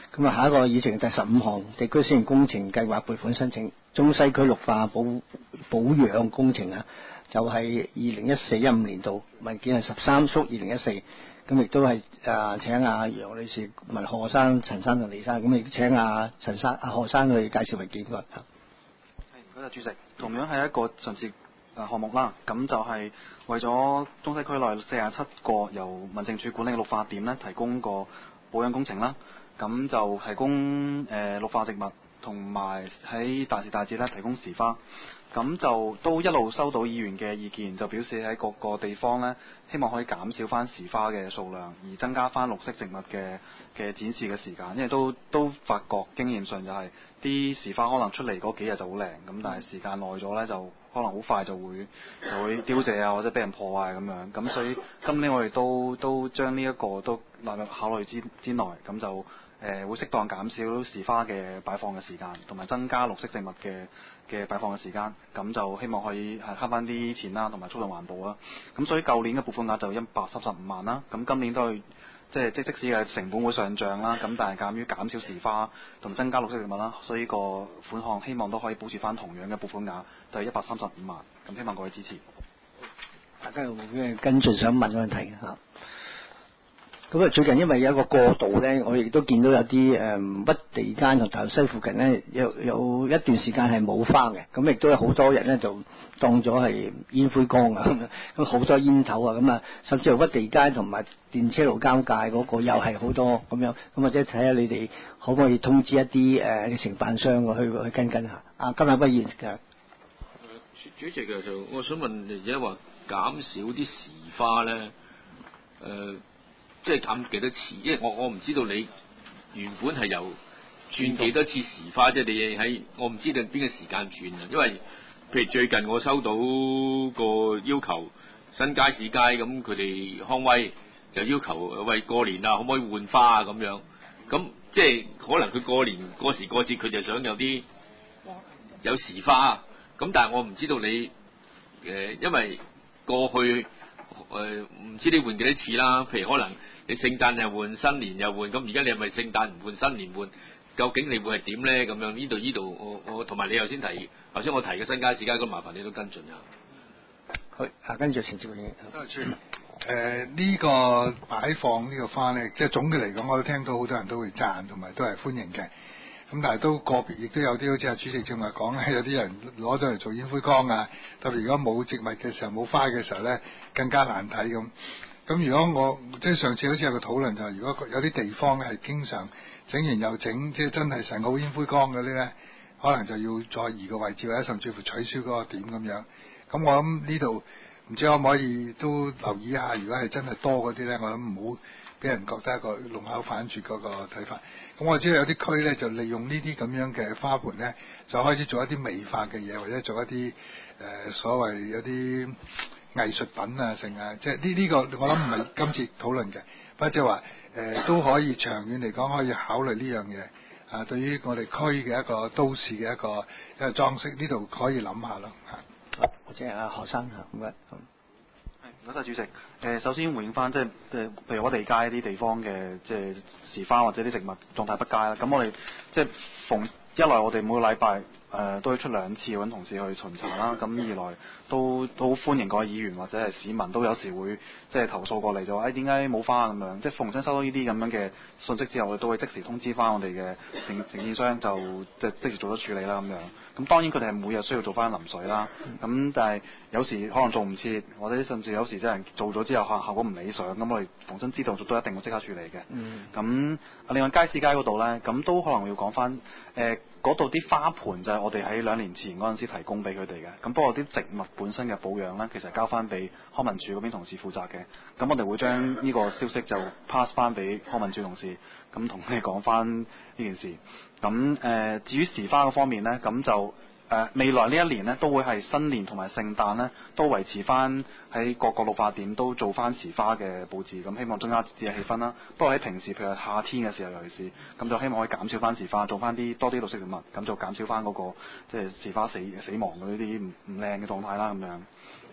咁啊，下一個議程第15項地區小型工程計劃撥款申請，中西區綠化保養工程啊，就係2014-15年度文件係13/2014，咁亦都係請楊女士問何生、陳生同李生，咁亦都請何生去介紹文件㗎。 多謝主席，同樣係一個巡視項目啦，咁就係為咗中西區內47個由民政處管理嘅綠化點呢，提供個保養工程啦。咁就提供綠化植物，同埋喺大時大節咧提供時花。咁就都一路收到議員嘅意見，就表示喺各個地方呢，希望可以減少翻時花嘅數量，而增加翻綠色植物嘅展示嘅時間。因為都發覺經驗上就係啲時花可能出嚟嗰幾日就好靚，咁但係時間耐咗呢，就可能好快就會凋謝啊，或者俾人破壞咁樣。咁所以今年我哋都將呢一個都納入考慮之內，咁就會適當減少時花嘅擺放嘅時間，同埋增加綠色植物嘅擺放嘅時間，咁就希望可以慳翻啲錢啦，同埋促進環保啦。咁所以舊年嘅撥款額就135萬啦，咁今年都係即使嘅成本會上漲啦，咁但係鑑於減少時花同增加綠色植物啦，所以個款項希望都可以保持翻同樣嘅撥款額，就係135萬。咁希望各位支持。 大家有冇咩跟進想問嘅問題嚇？咁最近因為有一個過渡咧，我亦都見到有啲屈地街同大西附近咧有一段時間係冇花嘅，咁亦都有好多人咧就當咗係煙灰缸啊，咁好多煙頭啊，咁啊，甚至乎屈地街同埋電車路交界嗰個又係好多咁樣，咁或者睇下你哋可唔可以通知一啲承辦商去跟下。金立威議員嘅。 主席就我想問你，而家話減少啲時花咧，即係減幾多次？因為我唔知道你原本係由轉幾多次時花啫，你喺我唔知道邊個時間轉啊。因為譬如最近我收到個要求，新街市街咁佢哋康威就要求喂過年啊，可唔可以換花啊咁樣？咁即係可能佢過年過時過節佢就想有時花，咁但係我唔知道你因為過去唔知你換幾多次啦，譬如可能你聖誕又換，新年又換，咁而家你係咪聖誕唔換，新年換？究竟你會係點咧？咁樣呢度我同埋你頭先我提嘅新街市街，咁麻煩你都跟進下。 好，跟住陳志榮。 呢個擺放呢個花咧，即係總嘅嚟講，我都聽到好多人都會讚，同埋都係歡迎嘅。咁但係都個別亦都有啲好似阿主席正話講咧，有啲人攞咗嚟做煙灰缸啊，特別如果冇植物嘅時候，冇花嘅時候咧，更加難睇咁。咁如果我即係上次好似有個討論就係，如果有啲地方係經常整完又整，即係真係成個煙灰缸嗰啲咧，可能就要再移個位置，或者甚至乎取消嗰個點咁樣。咁我諗呢度唔知可唔可以都留意一下，如果係真係多嗰啲咧，我諗唔好俾人覺得一個龍口反拙嗰個睇法。咁我知道有啲區咧就利用呢啲咁樣嘅花盆咧，就開始做一啲美化嘅嘢，或者做一啲所謂有啲藝術品啊成啊，即係呢個我諗唔係今次討論嘅，不過即係話都可以長遠嚟講可以考慮呢樣嘢啊。對於我哋區嘅一個都市嘅一個裝飾，呢度可以諗下咯嚇。 或者阿何生嚇咁嘅。 唔該曬主席。首先回應翻譬如我哋街一啲地方嘅即係時花或者啲植物狀態不佳啦。咁我哋即係一來我哋每個禮拜都要出2次揾同事去巡查啦。咁二來都好歡迎各位議員或者係市民都有時會即係投訴過嚟就話點解冇花咁樣。即係逢親收到呢啲咁樣嘅信息之後，我哋都會即時通知翻我哋嘅承建商就即時做咗處理啦咁樣。咁當然佢哋係每日需要做翻淋水啦。咁但係有時可能做唔切，或者甚至有時真係做咗之後效果唔理想，咁我哋逢親知道都一定會即刻處理嘅。咁另外街市街嗰度呢，咁都可能要講翻嗰度啲花盆就係我哋喺2年前嗰陣時提供俾佢哋嘅。咁不過啲植物本身嘅保養呢，其實交翻俾康文署嗰邊同事負責嘅。咁我哋會將呢個消息就 pass 翻俾康文署同事，咁同你講翻呢件事。咁至於時花嗰方面呢，咁就未來呢一年呢，都會係新年同埋聖誕呢，都維持翻喺各個綠化點都做翻時花嘅佈置，咁希望增加節日氣氛啦。不過喺平時譬如夏天嘅時候，尤其是咁就希望可以減少翻時花，做翻多啲綠色植物，咁就減少翻嗰個即係時花死亡嗰啲唔靚嘅狀態啦咁樣。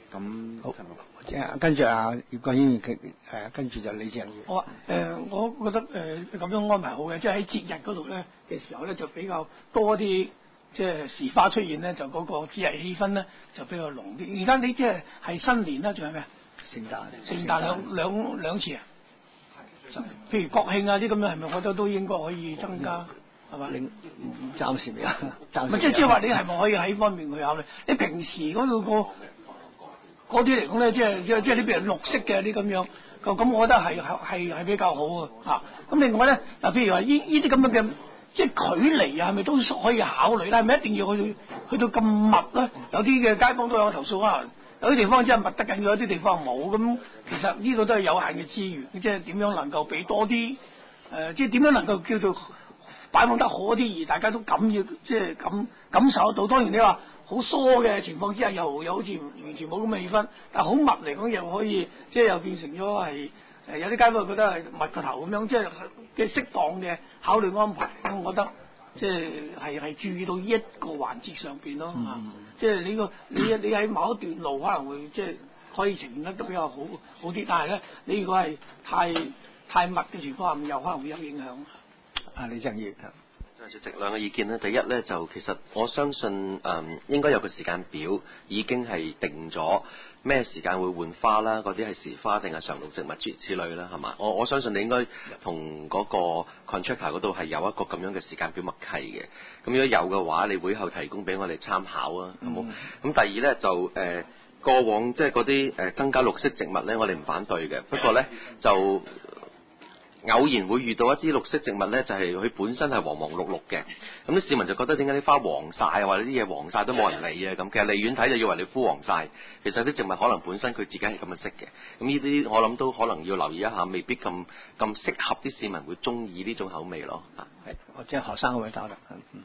咁好，即係跟住葉國謙跟住就李志恒。 好啊，我覺得咁樣安排好嘅，即係喺節日嗰度咧嘅時候咧就比較多啲即係時花出現咧，就嗰個節日氣氛咧就比較濃啲。而家你即係新年啦，仲有咩？聖誕兩次啊！譬如國慶啊啲咁樣，係咪我覺得都應該可以增加係嘛？ 暫時未有， 即係話你係咪可以喺方面去考慮？你平時嗰度嗰啲嚟講咧，即係呢邊綠色嘅啲咁樣，咁我覺得係比較好啊嚇。咁另外咧嗱，譬如話呢啲咁樣嘅即係距離啊，係咪都可以考慮咧？係咪一定要去到咁密咧？有啲嘅街坊都有投訴啊。有啲地方真係密得緊要，有啲地方冇咁。其實呢個都係有限嘅資源，即係點樣能夠俾多啲即係點樣能夠叫做擺放得好啲，而大家都即係感受得到。當然你話好疏嘅情況之下，又好似完全冇咁嘅氣氛，但係好密嚟講又可以，即係又變成咗係有啲街坊覺得係密個頭咁樣，即係嘅適當嘅考慮安排。咁我覺得即係注意到呢一個環節上邊咯嚇。即係你喺某一段路可能會即係可以呈現得比較好啲，但係咧你如果係太密嘅情況下，又可能會有影響。 李正業。 主席兩個意見咧，第一咧就其實我相信應該有個時間表，已經係定咗咩時間會換花啦，嗰啲係時花定係常綠植物之類啦，係嘛？我相信你應該同嗰個 contractor 嗰度係有一個咁樣嘅時間表默契嘅。咁如果有嘅話，你會後提供俾我哋參考啊，好冇？咁第二咧就過往即係嗰啲增加綠色植物咧，我哋唔反對嘅，不過咧就偶然會遇到一啲綠色植物咧，就係佢本身係黃黃綠綠嘅，咁啲市民就覺得點解啲花黃晒，或者啲嘢黃晒都冇人理啊咁。其實離遠睇就以為你枯黃晒，其實啲植物可能本身佢自己係咁嘅色嘅。咁呢啲我諗都可能要留意一下，未必咁適合啲市民會中意呢種口味咯。係， 或者學生會打得。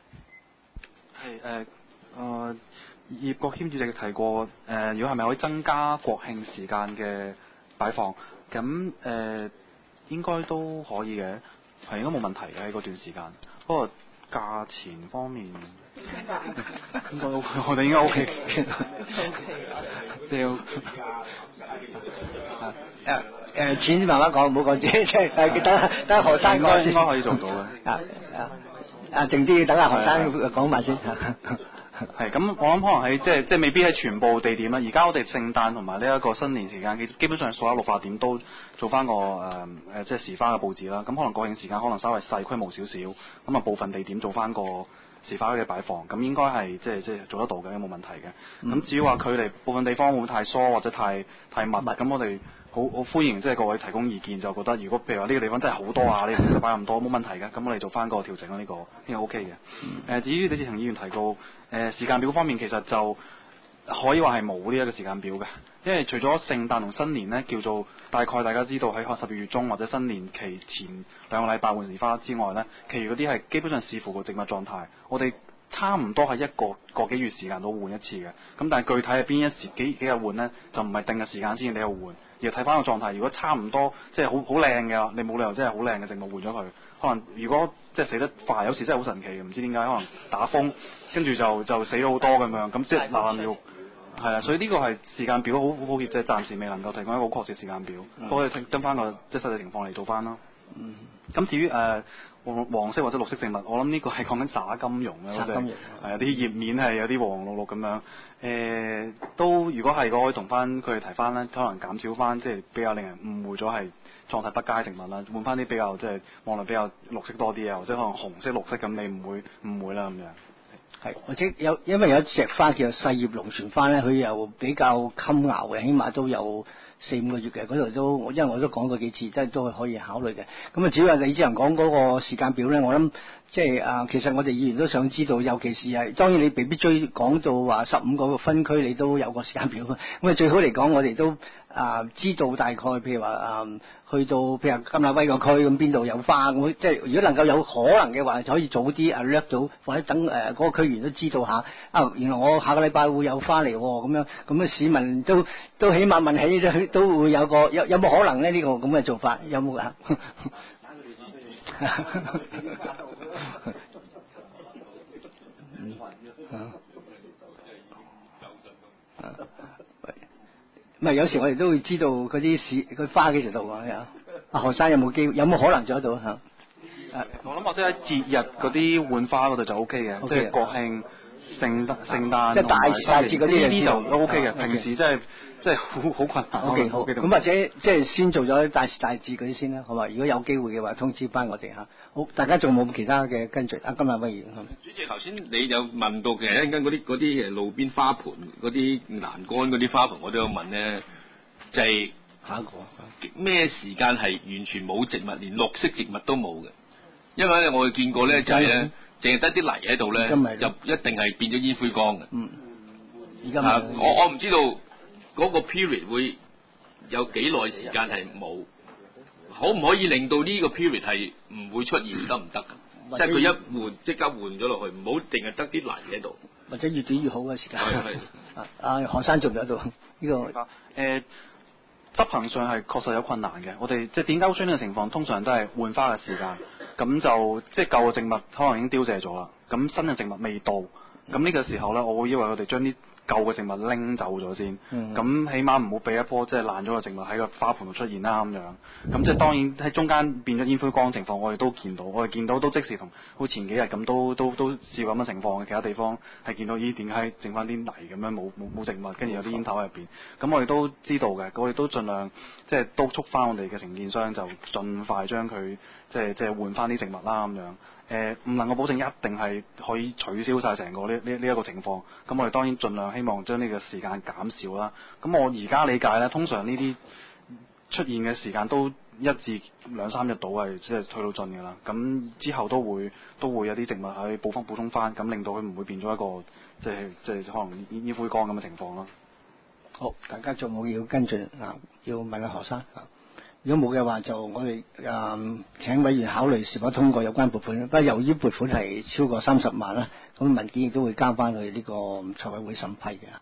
係葉國謙主席提過如果係咪可以增加國慶時間嘅擺放？咁應該都可以嘅，係應該冇問題嘅喺嗰段時間。不過價錢方面應該 OK， 我哋應該 OK。 錢先慢慢講，唔好講即係等何生講先。 應該可以做到嘅。 靜啲，等下何生講埋先。 係咁，我諗可能喺即係未必係全部地點啦。而家我哋聖誕同埋呢一個新年時間，基本上所有綠化點都做翻個即係時花嘅佈置啦。咁可能國慶時間可能稍微細規模少少，咁部分地點做翻個時花嘅擺放，咁應該係即係做得到嘅，冇問題嘅。咁至於話距離部分地方會唔會太疏或者太密，咁我哋好歡迎即係各位提供意見，就覺得如果譬如話呢個地方真係好多啊，你唔使擺咁多，冇問題嘅。咁我哋做翻個調整啦，呢個 OK 嘅。至於李志恒議員提到時間表方面，其實就可以話係冇呢一個時間表嘅，因為除咗聖誕同新年呢，叫做大概大家知道喺12月中或者新年期前2個禮拜換時花之外呢，其餘嗰啲係基本上視乎個植物狀態，我哋差唔多係一個幾月時間都換一次嘅。咁但係具體係邊幾日換呢，就唔係定嘅時間先你又換，而睇翻個狀態。如果差唔多即係好靚嘅，你冇理由真係好靚嘅植物換咗佢。可能如果即係死得快，有時真係好神奇嘅，唔知點解可能打風跟住就死咗好多咁樣，咁即係爛了。係啊，所以呢個係時間表好抱歉，即係暫時未能夠提供一個好確切時間表，不過跟翻個即係實際情況嚟做翻咯。咁至於黃色或者綠色植物，我諗呢個係講緊灑金融嘅，即係啲葉面係有啲黃黃綠綠咁樣。都如果係可以同翻佢哋提翻咧，可能減少翻即係比較令人誤會咗係狀態不佳嘅植物啦，換翻啲比較即係望落比較綠色多啲啊，或者可能紅色綠色咁，你唔會誤會啦咁樣。 係，或者因為有一隻花叫細葉龍船花咧，佢又比較襟熬嘅，起碼都有4-5個月嘅，嗰度都，因為我都講過幾次，即係都係可以考慮嘅。咁啊，至於話李志恒講嗰個時間表咧，我諗即係其實我哋議員都想知道，尤其是係當然你未必追講到話15個分區你都有個時間表，咁啊最好嚟講我哋都知道大概譬如話去到譬如金亞威個區咁邊度有花，咁即係如果能夠有可能嘅話，就可以早啲alert到，或者等嗰個區員都知道下原來我下個禮拜會有花嚟咁樣，咁市民都起碼問起都會有個有冇可能咧？呢個咁嘅做法有冇啊？ 唔係有時我哋都會知道嗰啲花幾時到啊？阿何生有冇機會？有冇可能做得到嚇？ 我諗或者喺節日嗰啲換花嗰度就 O K 嘅，即係國慶、聖誕， 即係大節嗰啲呢啲就 O K 嘅。平時即係好困難。 O K 好，咁或者即係先做咗大時大節嗰啲先啦，好嘛？如果有機會嘅話，通知翻我哋嚇。好，大家仲冇其他嘅跟進？今日不如主席頭先你有問到嘅，一陣間嗰啲路邊花盆嗰啲欄杆嗰啲花盆，我都有問咧，就係、 下一個咩時間係完全冇植物，連綠色植物都冇嘅？因為咧我哋見過咧就係咧，淨係得啲泥喺度咧，就一定係變咗煙灰缸嘅。 而家我唔知道嗰個 period 會有幾耐時間係冇，可唔可以令到呢個 period 係唔會出現得唔得㗎？即係佢一換即刻換咗落去，唔好淨係得啲泥喺度。 或者越短越好嘅時間。 係。 阿何生做唔做到呢個？ 執行上係確實有困難嘅。我哋即係點解出呢個情況，通常都係換花嘅時間，咁就即係舊嘅植物可能已經凋謝咗啦，咁新嘅植物未到，咁呢個時候咧，我會以為佢哋將啲舊嘅植物拎走咗先，咁起碼唔好俾一棵即係爛咗嘅植物喺個花盆度出現啦咁樣。咁即係當然喺中間變咗煙灰缸情況，我哋都見到，我哋見到都即時同好似前幾日咁都試過咁嘅情況嘅。其他地方係見到咦點解剩翻啲泥咁樣冇植物，跟住有啲煙頭喺入邊。咁我哋都知道嘅，我哋都盡量即係督促翻我哋嘅承建商就盡快將佢即係換翻啲植物啦咁樣。唔能夠保證一定係可以取消晒成個呢一個情況，咁我哋當然盡量希望將呢個時間減少啦。咁我而家理解咧，通常呢啲出現嘅時間都1至2、3日到係即係推到盡㗎啦。咁之後都會有啲植物去補充翻，咁令到佢唔會變咗一個即係可能煙灰缸咁嘅情況咯。 好，大家仲冇要跟進啊？要問下何生啊？如果冇嘅話，就我哋請委員考慮是否通過有關撥款。不過由於撥款係超過30萬啦，咁文件亦都會交翻去呢個財委會審批嘅。